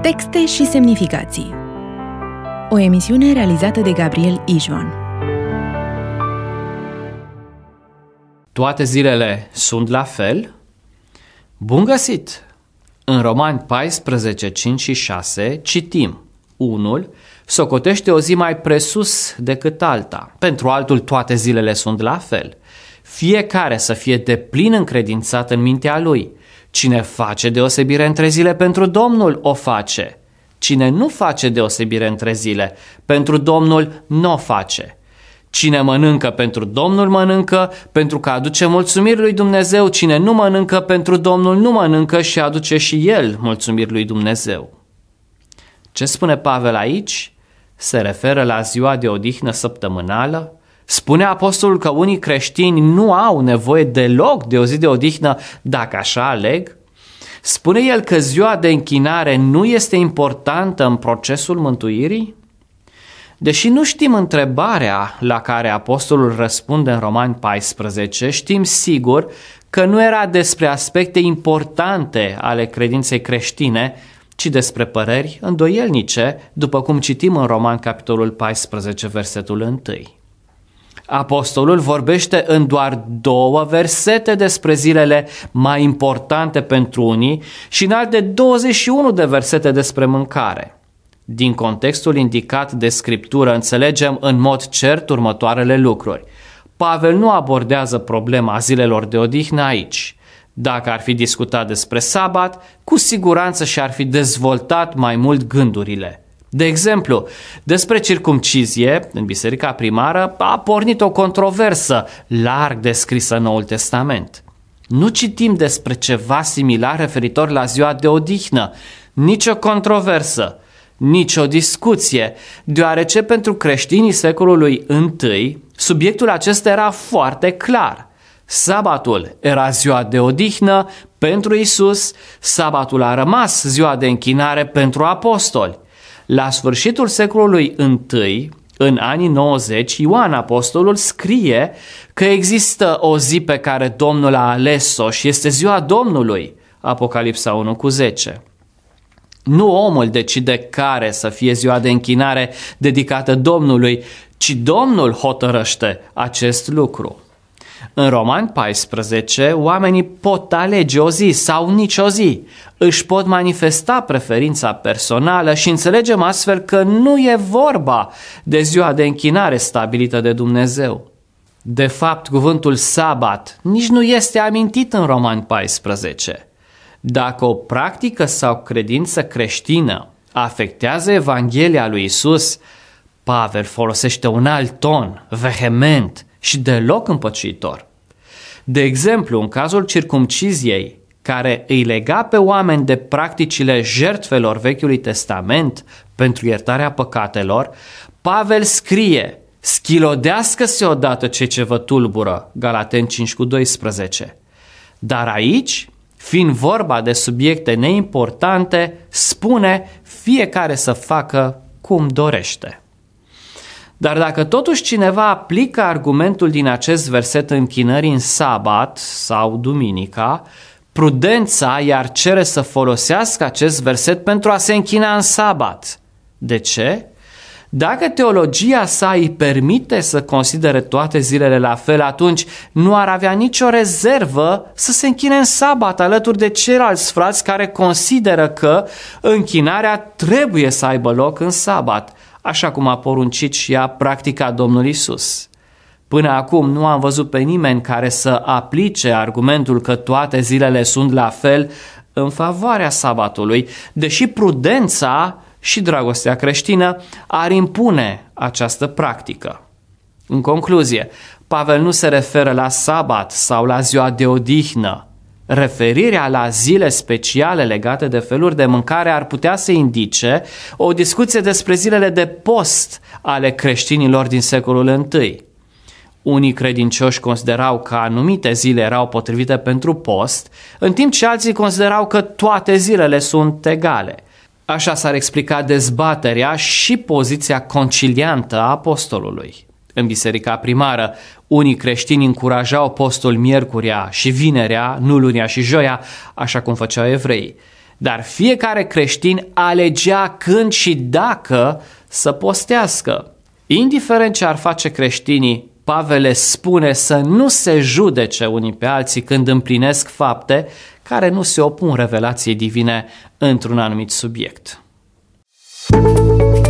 Texte și semnificații. O emisiune realizată de Gabriel Ijvan. Toate zilele sunt la fel? Bun găsit! În Romani 14, 5 și 6 citim: unul socotește o zi mai presus decât alta, pentru altul toate zilele sunt la fel. Fiecare să fie deplin încredințat în mintea lui. Cine face deosebire între zile pentru Domnul o face. Cine nu face deosebire între zile pentru Domnul nu o face. Cine mănâncă pentru Domnul mănâncă pentru că aduce mulțumiri lui Dumnezeu. Cine nu mănâncă pentru Domnul nu mănâncă și aduce și el mulțumiri lui Dumnezeu. Ce spune Pavel aici? Se referă la ziua de odihnă săptămânală? Spune apostolul că unii creștini nu au nevoie deloc de o zi de odihnă dacă așa aleg? Spune el că ziua de închinare nu este importantă în procesul mântuirii? Deși nu știm întrebarea la care apostolul răspunde în Romani 14, știm sigur că nu era despre aspecte importante ale credinței creștine, ci despre păreri îndoielnice, după cum citim în Romani capitolul 14, versetul 1. Apostolul vorbește în doar 2 versete despre zilele mai importante pentru unii și în alte 21 de versete despre mâncare. Din contextul indicat de Scriptură înțelegem în mod cert următoarele lucruri. Pavel nu abordează problema zilelor de odihnă aici. Dacă ar fi discutat despre sabat, cu siguranță și-ar fi dezvoltat mai mult gândurile. De exemplu, despre circumcizie, în biserica primară, a pornit o controversă larg descrisă în Noul Testament. Nu citim despre ceva similar referitor la ziua de odihnă, nicio controversă, nicio discuție, deoarece pentru creștinii secolului I, subiectul acesta era foarte clar. Sabatul era ziua de odihnă pentru Isus, sabatul a rămas ziua de închinare pentru apostoli. La sfârșitul secolului I, în anii 90, Ioan apostolul scrie că există o zi pe care Domnul a ales-o și este ziua Domnului, Apocalipsa 1:10. Nu omul decide care să fie ziua de închinare dedicată Domnului, ci Domnul hotărăște acest lucru. În Romani 14, oamenii pot alege o zi sau nicio zi, își pot manifesta preferința personală și înțelegem astfel că nu e vorba de ziua de închinare stabilită de Dumnezeu. De fapt, cuvântul sabat nici nu este amintit în Romani 14. Dacă o practică sau credință creștină afectează Evanghelia lui Isus, Pavel folosește un alt ton, vehement și deloc împăcitor. De exemplu, în cazul circumciziei, care îi lega pe oameni de practicile jertfelor Vechiului Testament pentru iertarea păcatelor, Pavel scrie: schilodească-se odată cei ce vă tulbură, Galateni 5:12. Dar aici, fiind vorba de subiecte neimportante, spune fiecare să facă cum dorește. Dar dacă totuși cineva aplică argumentul din acest verset închinării în sabat sau duminica, prudența i-ar cere să folosească acest verset pentru a se închina în sabat. De ce? Dacă teologia sa îi permite să considere toate zilele la fel, atunci nu ar avea nicio rezervă să se închine în sabat alături de ceilalți frați care consideră că închinarea trebuie să aibă loc în sabat, așa cum a poruncit și a practicat Domnul Isus. Până acum nu am văzut pe nimeni care să aplice argumentul că toate zilele sunt la fel în favoarea sabatului, deși prudența și dragostea creștină ar impune această practică. În concluzie, Pavel nu se referă la sabat sau la ziua de odihnă. Referirea la zile speciale legate de feluri de mâncare ar putea să indice o discuție despre zilele de post ale creștinilor din secolul I. Unii credincioși considerau că anumite zile erau potrivite pentru post, în timp ce alții considerau că toate zilele sunt egale. Așa s-ar explica dezbaterea și poziția conciliantă a apostolului. În biserica primară, unii creștini încurajau postul miercurea și vinerea, nu lunia și joia, așa cum făceau evreii. dar fiecare creștin alegea când și dacă să postească. Indiferent ce ar face creștinii, Pavel le spune să nu se judece unii pe alții când împlinesc fapte care nu se opun revelației divine într-un anumit subiect.